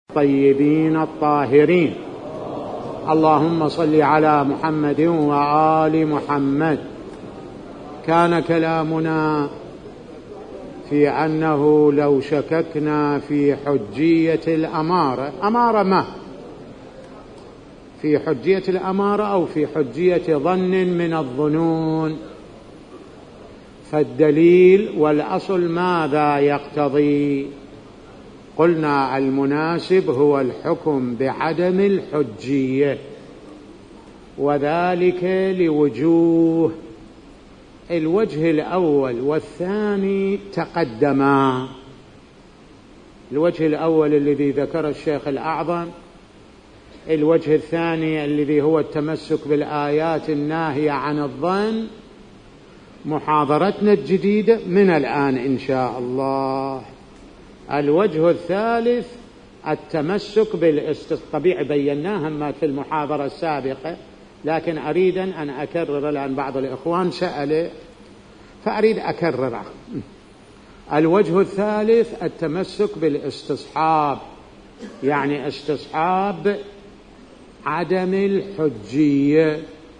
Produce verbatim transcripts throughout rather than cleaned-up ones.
الطيبين الطاهرين. اللهم صل على محمد وآل محمد. كان كلامنا في أنه لو شككنا في حجية الأمارة، أمارة ما في حجية الأمارة أو في حجية ظن من الظنون، فالدليل والأصل ماذا يقتضي؟ قلنا المناسب هو الحكم بعدم الحجية، وذلك لوجوه. الوجه الأول والثاني تقدما. الوجه الأول الذي ذكر الشيخ الأعظم، الوجه الثاني الذي هو التمسك بالآيات الناهية عن الظن. محاضرتنا الجديدة من الآن إن شاء الله. الوجه الثالث التمسك بالاستثناء. طبيعي بيناها ما في المحاضرة السابقة، لكن أريد أن أكرر، لأن بعض الإخوان سأل فأريد أكرره. الوجه الثالث التمسك بالاستصحاب، يعني استصحاب عدم الحجية.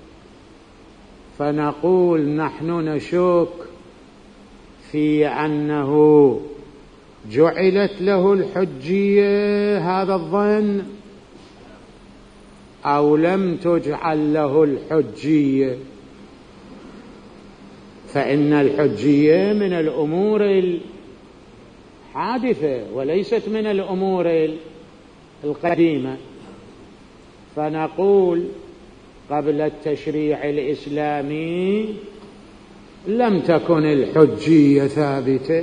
فنقول نحن نشك في أنه جعلت له الحجية هذا الظن أو لم تجعل له الحجية، فإن الحجية من الأمور الحادثة وليست من الأمور القديمة. فنقول قبل التشريع الإسلامي لم تكن الحجية ثابتة،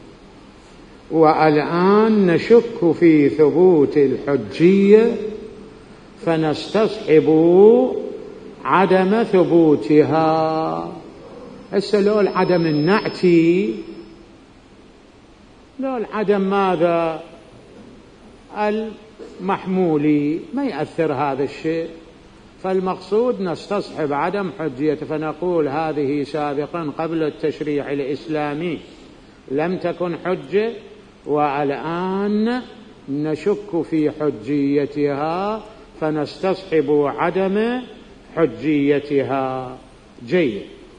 والآن نشك في ثبوت الحجية فنستصحب عدم ثبوتها. هسه لو العدم النعتي، لو العدم ماذا المحمولي ما يأثر هذا الشيء، فالمقصود نستصحب عدم حجية. فنقول هذه سابقا قبل التشريع الإسلامي لم تكن حجة، والآن نشك في حجيتها فنستصحب عدم حجيتها. جيد،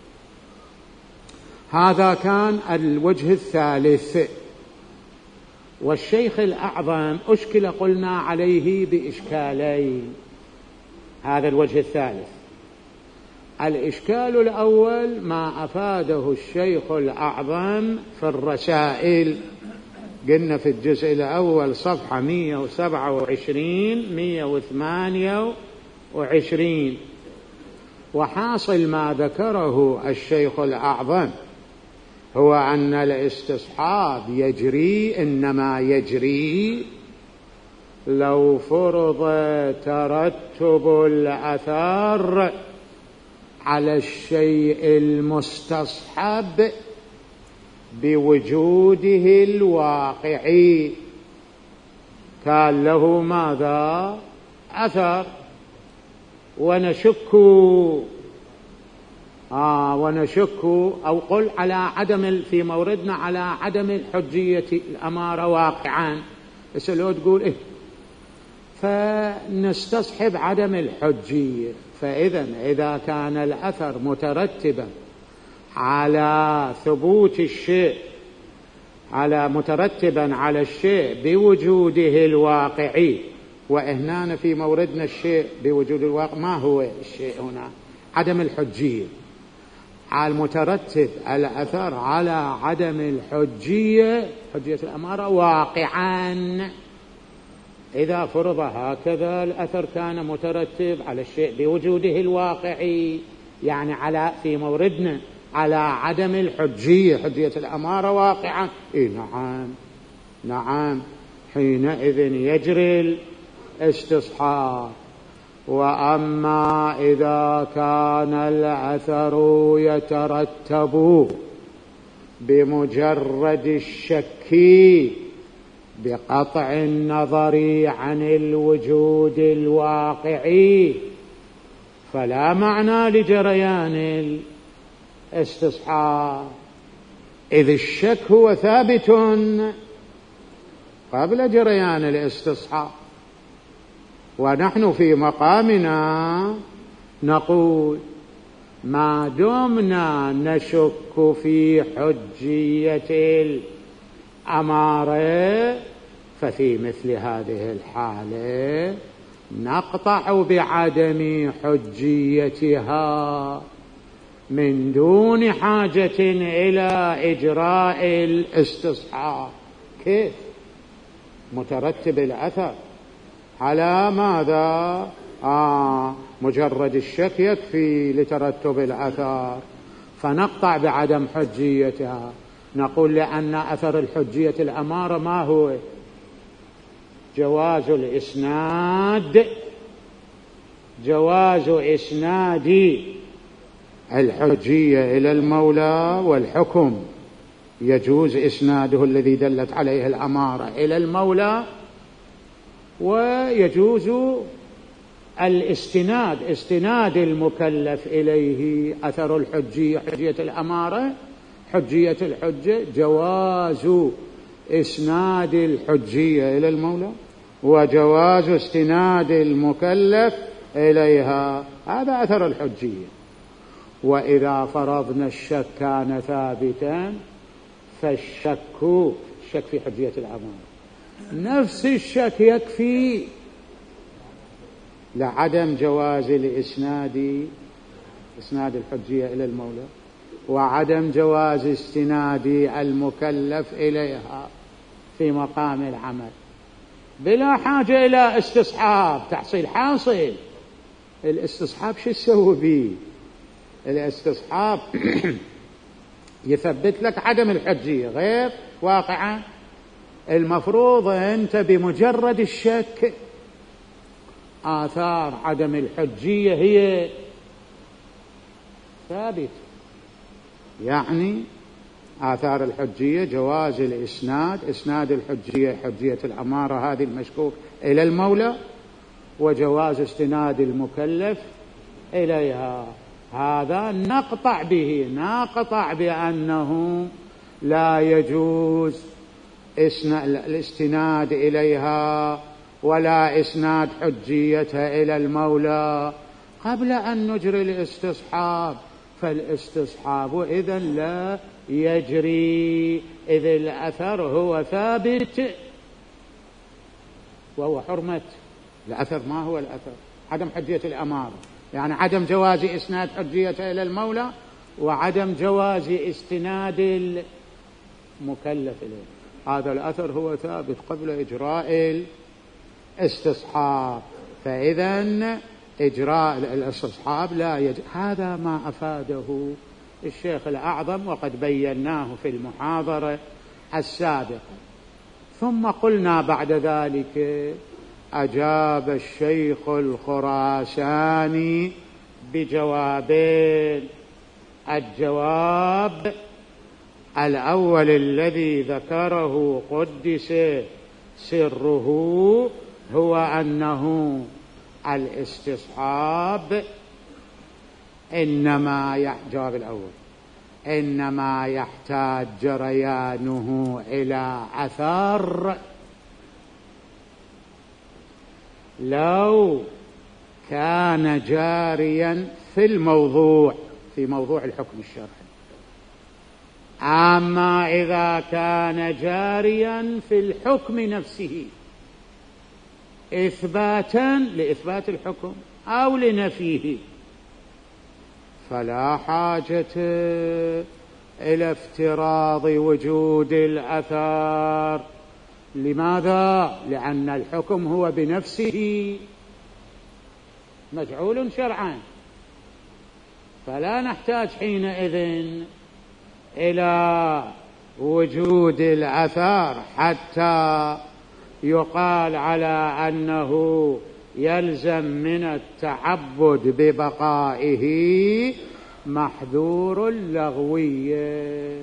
هذا كان الوجه الثالث. والشيخ الأعظم أشكل قلنا عليه بإشكالين. هذا الوجه الثالث. الإشكال الأول ما أفاده الشيخ الأعظم في الرسائل، قلنا في الجزء الأول صفحة مئة وسبعة وعشرين مئة وثمانية وعشرين. وحاصل ما ذكره الشيخ الأعظم هو أن الاستصحاب يجري، إنما يجري لو فرض ترتب الأثر على الشيء المستصحب بوجوده الواقعي، كان له ماذا أثر. ونشك آه ونشك أو قل على عدم في موردنا على عدم الحجية الأمارة واقعا. بس لو تقول إيه فنستصحب عدم الحجية، فإذا إذا كان الأثر مترتبا على ثبوت الشيء، على مترتبا على الشيء بوجوده الواقعي، وإهنا في موردنا الشيء بوجود الواقع، ما هو الشيء هنا؟ عدم الحجية. على المترتب الأثر على عدم الحجية، حجية الأمارة واقعا. إذا فرض هكذا الأثر كان مترتب على الشيء بوجوده الواقعي، يعني على في موردنا على عدم الحجية، حجية الأمارة واقعا. إيه نعم نعم، حينئذ يجري الاستصحاب. وأما إذا كان الأثر يترتب بمجرد الشك بقطع النظر عن الوجود الواقعي، فلا معنى لجريان الاستصحاب، إذ الشك هو ثابت قبل جريان الاستصحاب. ونحن في مقامنا نقول ما دمنا نشك في حجية الأمارة ففي مثل هذه الحالة نقطع بعدم حجيتها من دون حاجة إلى إجراء الاستصحاب. كيف؟ مترتب الأثر على ماذا؟ آه مجرد الشك يكفي لترتب الأثر، فنقطع بعدم حجيتها. نقول لأن أثر الحجية الأمارة ما هو؟ جواز الإسناد، جواز إسناد الحجية إلى المولى، والحكم يجوز إسناده الذي دلت عليه الأمارة إلى المولى، ويجوز الاستناد، استناد المكلف إليه. أثر الحجية حجية الأمارة، حجية الحجة، جواز إسناد الحجية إلى المولى وجواز استناد المكلف إليها، هذا أثر الحجية. وإذا فرضنا الشك كان ثابتا فالشك الشك في حجية الأمارة نفس الشك يكفي لعدم جواز الإسناد، إسناد الحجية إلى المولى، وعدم جواز استناد المكلف إليها في مقام العمل بلا حاجة إلى استصحاب. تحصيل حاصل. الاستصحاب شو يسوي به؟ الاستصحاب يثبت لك عدم الحجية غير واقعا. المفروض أنت بمجرد الشك آثار عدم الحجية هي ثابت، يعني آثار الحجية جواز الإسناد، إسناد الحجية حجية الأمارة هذه المشكوك إلى المولى، وجواز استناد المكلف إليها. هذا نقطع به، نقطع بأنه لا يجوز الاستناد إليها ولا إسناد حجيتها إلى المولى قبل أن نجري الاستصحاب. فالاستصحاب إذن لا يجري، إذ الأثر هو ثابت وهو حرمة الأثر. ما هو الأثر؟ عدم حجية الأمارة، يعني عدم جواز إسناد حجيتها إلى المولى وعدم جواز استناد المكلف إليه. هذا الأثر هو ثابت قبل إجراء الاستصحاب، فإذن إجراء الاستصحاب لا يجب. هذا ما أفاده الشيخ الأعظم وقد بيناه في المحاضرة السابقة. ثم قلنا بعد ذلك أجاب الشيخ الخراساني بجوابين. الجواب الأول الذي ذكره قدس سره هو أنه الاستصحاب إنما جواب الأول إنما يحتاج جريانه إلى أثر. لو كان جاريا في الموضوع، في موضوع الحكم الشرعي، أما إذا كان جاريا في الحكم نفسه إثباتا لإثبات الحكم أو لنفيه فلا حاجة إلى افتراض وجود الأثر. لماذا؟ لأن الحكم هو بنفسه مجعول شرعا، فلا نحتاج حينئذ إلى وجود الأثر حتى يقال على أنه يلزم من التعبد ببقائه محذور اللغوية.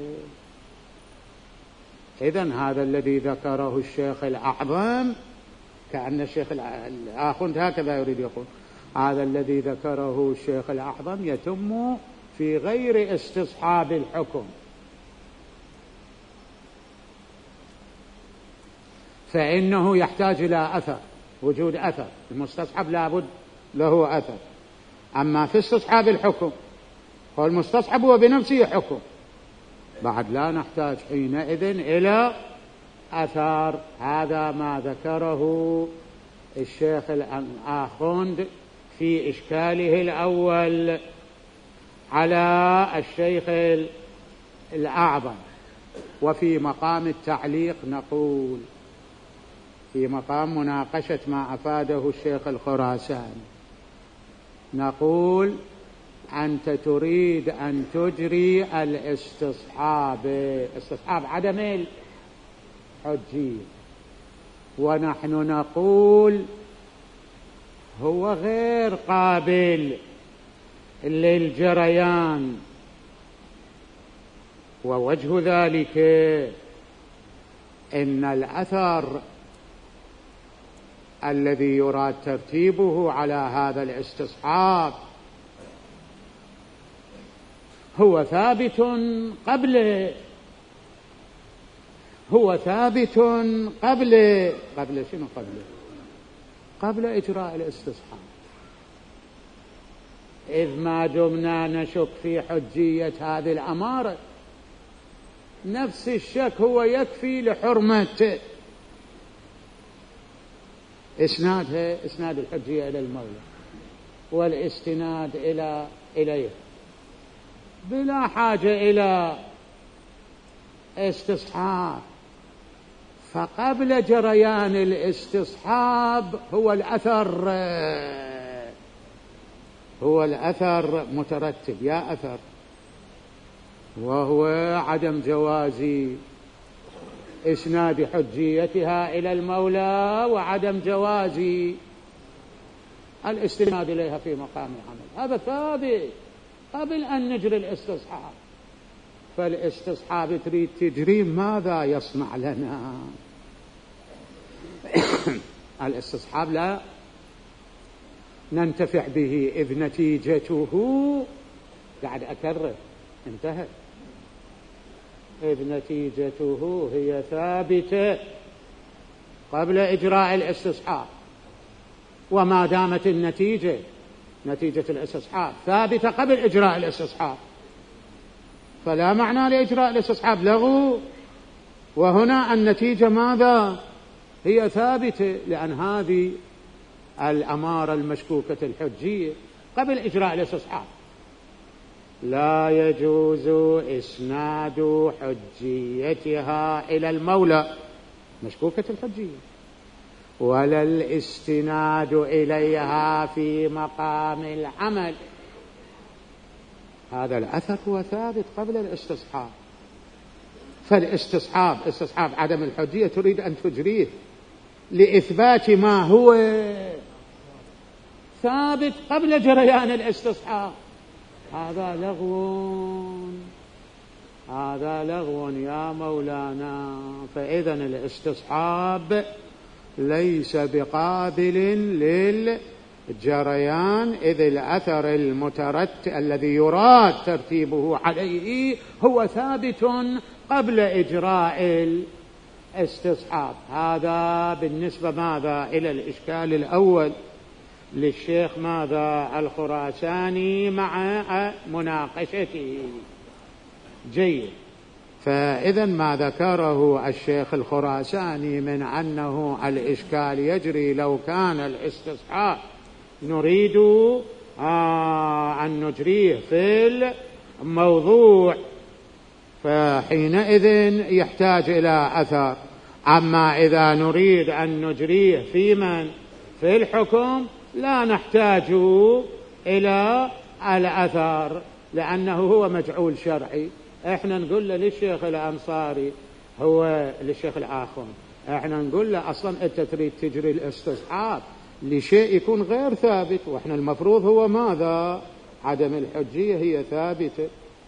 إذن هذا الذي ذكره الشيخ الأعظم، كأن الشيخ الآخوند هكذا يريد يقول، هذا الذي ذكره الشيخ الأعظم يتم في غير استصحاب الحكم. فإنه يحتاج إلى أثر، وجود أثر. المستصحب لابد له أثر. أما في استصحاب الحكم والمستصحب هو بنفسه حكم، بعد لا نحتاج حينئذ إلى أثر. هذا ما ذكره الشيخ الآخوند في إشكاله الأول على الشيخ الأعظم. وفي مقام التعليق نقول، في مقام مناقشة ما أفاده الشيخ الخراساني، نقول: أنت تريد أن تجري الاستصحاب، استصحاب عدم الحجية، ونحن نقول هو غير قابل للجريان. ووجه ذلك إن الأثر الذي يراد ترتيبه على هذا الاستصحاب هو ثابت قبل هو ثابت قبل قبل شنو قبل قبل إجراء الاستصحاب، إذ ما دمنا نشك في حجية هذه الأمارة، نفس الشك هو يكفي لحرمة إسنادها، إسناد الحجية إلى المولى والاستناد إلى إليه بلا حاجة إلى استصحاب. فقبل جريان الاستصحاب هو الأثر هو الأثر مترتب يا أثر، وهو عدم جواز إسناد حجيتها إلى المولى وعدم جواز الاستناد إليها في مقام العمل. هذا ثابت قبل أن نجري الاستصحاب. فالاستصحاب تريد تجري، ماذا يصنع لنا؟ الاستصحاب لا ننتفع به، إذ نتيجته، قاعد أكرر، انتهت، إذ نتيجته هي ثابتة قبل إجراء الاستصحاب. وما دامت النتيجة، نتيجة الاستصحاب، ثابتة قبل إجراء الاستصحاب، فلا معنى لإجراء الاستصحاب، لغو. وهنا النتيجة ماذا؟ هي ثابتة، لأن هذه الأمارة المشكوكة الحجية قبل إجراء الاستصحاب لا يجوز إسناد حجيتها إلى المولى، مشكوكة الحجية، ولا الاستناد إليها في مقام العمل. هذا الأثر هو ثابت قبل الاستصحاب. فالاستصحاب، استصحاب عدم الحجية، تريد أن تجريه لإثبات ما هو ثابت قبل جريان الاستصحاب. هذا لغو، هذا لغو يا مولانا. فإذن الاستصحاب ليس بقابل للجريان، إذ الأثر المترتب الذي يراد ترتيبه عليه هو ثابت قبل إجراء الاستصحاب. هذا بالنسبة ماذا إلى الإشكال الأول للشيخ ماذا الخراساني مع مناقشته. جيد. فإذا ما ذكره الشيخ الخراساني من أنه الإشكال يجري لو كان الاستصحاب نريد آه أن نجريه في الموضوع، فحينئذ يحتاج إلى أثر. أما إذا نريد أن نجريه في من في الحكم لا نحتاج إلى الأثر، لأنه هو مجعول شرعي. احنا نقول له للشيخ الأنصاري، هو للشيخ الآخون، احنا نقول له أصلا أنت تريد تجري الاستصحاب لشيء يكون غير ثابت، واحنا المفروض هو ماذا؟ عدم الحجية هي ثابتة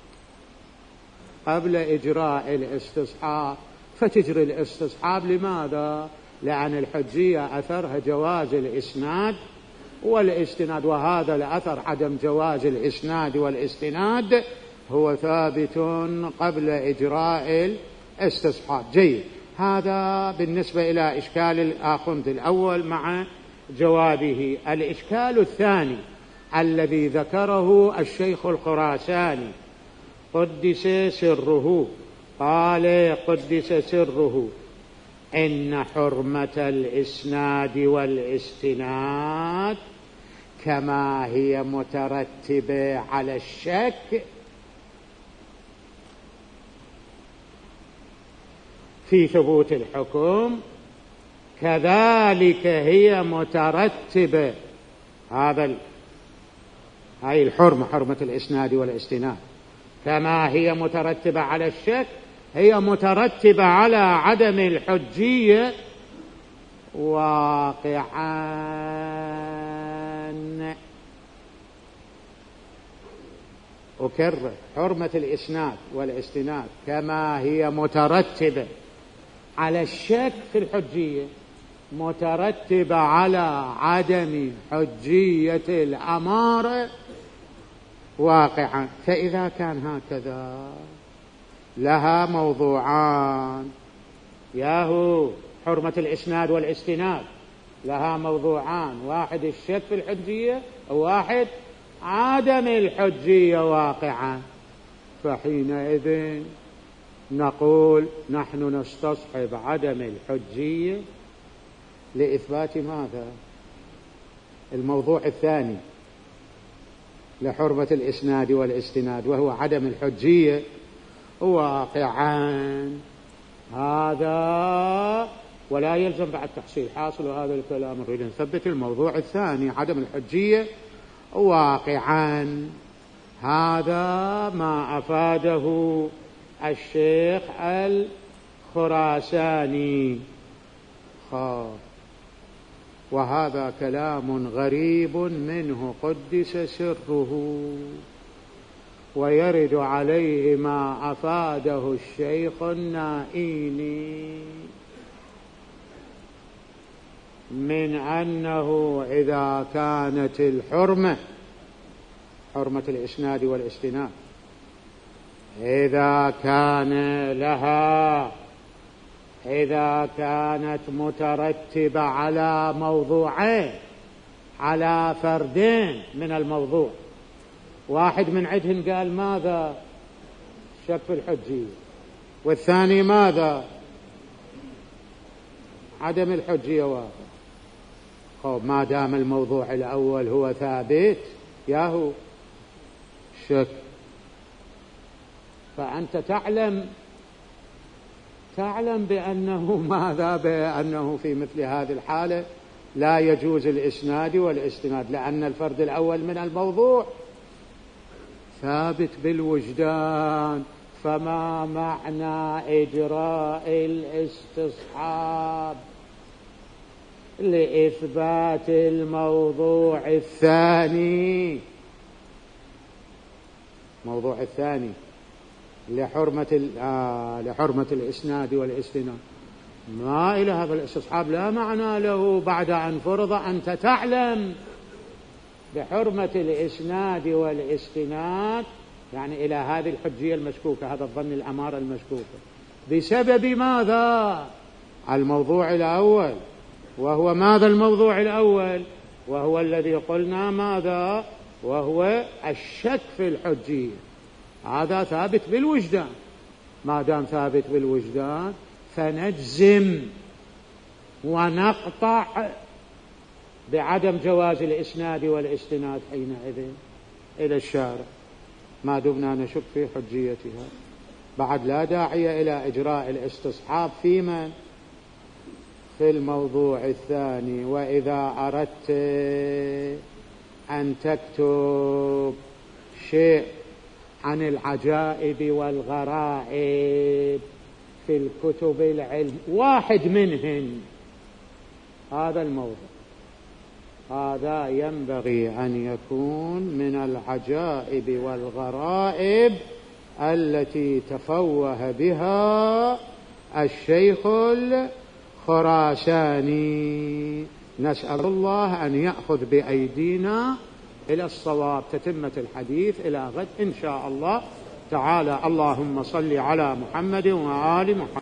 قبل إجراء الاستصحاب، فتجري الاستصحاب. لماذا؟ لأن الحجية أثرها جواز الإسناد والاستناد، وهذا الأثر عدم جواز الإسناد والاستناد هو ثابت قبل إجراء الاستصحاب. جيد. هذا بالنسبة إلى إشكال الآخوند الأول مع جوابه. الإشكال الثاني الذي ذكره الشيخ الخراساني قدس سره، قال قدس سره: إن حرمة الإسناد والاستناد كما هي مترتبة على الشك في ثبوت الحكم، كذلك هي مترتبة، هذا هاي الحرمة، حرمة الإسناد والاستناد، كما هي مترتبة على الشك هي مترتبة على عدم الحجية واقعا. أكرر: حرمة الإسناد والاستناد كما هي مترتبة على الشك في الحجية مترتبة على عدم حجية الأمارة واقعا. فإذا كان هكذا لها موضوعان، ياهو حرمة الإسناد والاستناد لها موضوعان: واحد الشك في الحجية، وواحد عدم الحجية واقعا. فحينئذ نقول نحن نستصحب عدم الحجية لإثبات ماذا؟ الموضوع الثاني لحرمة الإسناد والاستناد، وهو عدم الحجية واقعا. هذا ولا يلزم بعد تحصيل حاصل، وهذا الكلام نريد نثبت الموضوع الثاني عدم الحجية واقعا. هذا ما أفاده الشيخ الخراساني، وهذا كلام غريب منه قدس سره، ويرد عليه ما أفاده الشيخ النائيني من أنه إذا كانت الحرمة، حرمة الإسناد والاستناد، إذا كان لها إذا كانت مترتبة على موضوعين، على فردين من الموضوع، واحد من عندهم قال ماذا؟ شك في الحجية، والثاني ماذا؟ عدم الحجية واقع. خب ما دام الموضوع الأول هو ثابت ياهو شك، فأنت تعلم تعلم بأنه ماذا؟ بأنه في مثل هذه الحالة لا يجوز الإسناد والاستناد، لأن الفرد الأول من الموضوع ثابت بالوجدان. فما معنى إجراء الاستصحاب لإثبات الموضوع الثاني؟ موضوع الثاني لحرمة آه لحرمة الإسناد والاستناد، ما إلى هذا الاستصحاب لا معنى له بعد أن فرض أنت تعلم بحرمة الإسناد والاستناد، يعني إلى هذه الحجية المشكوكة، هذا الظن الأمارة المشكوكة، بسبب ماذا؟ الموضوع الأول. وهو ماذا الموضوع الأول؟ وهو الذي قلنا ماذا؟ وهو الشك في الحجية. هذا ثابت بالوجدان، ما دام ثابت بالوجدان فنجزم ونقطع بعدم جواز الإسناد والاستناد حينئذ إلى الشارع، ما دمنا نشك في حجيتها. بعد لا داعي إلى إجراء الاستصحاب في من؟ في الموضوع الثاني. وإذا أردت أن تكتب شيء عن العجائب والغرائب في الكتب العلم، واحد منهن هذا الموضوع، هذا ينبغي أن يكون من العجائب والغرائب التي تفوه بها الشيخ الخراساني. نسأل الله أن يأخذ بأيدينا إلى الصواب. تتمة الحديث إلى غد إن شاء الله تعالى. اللهم صل على محمد وآل محمد.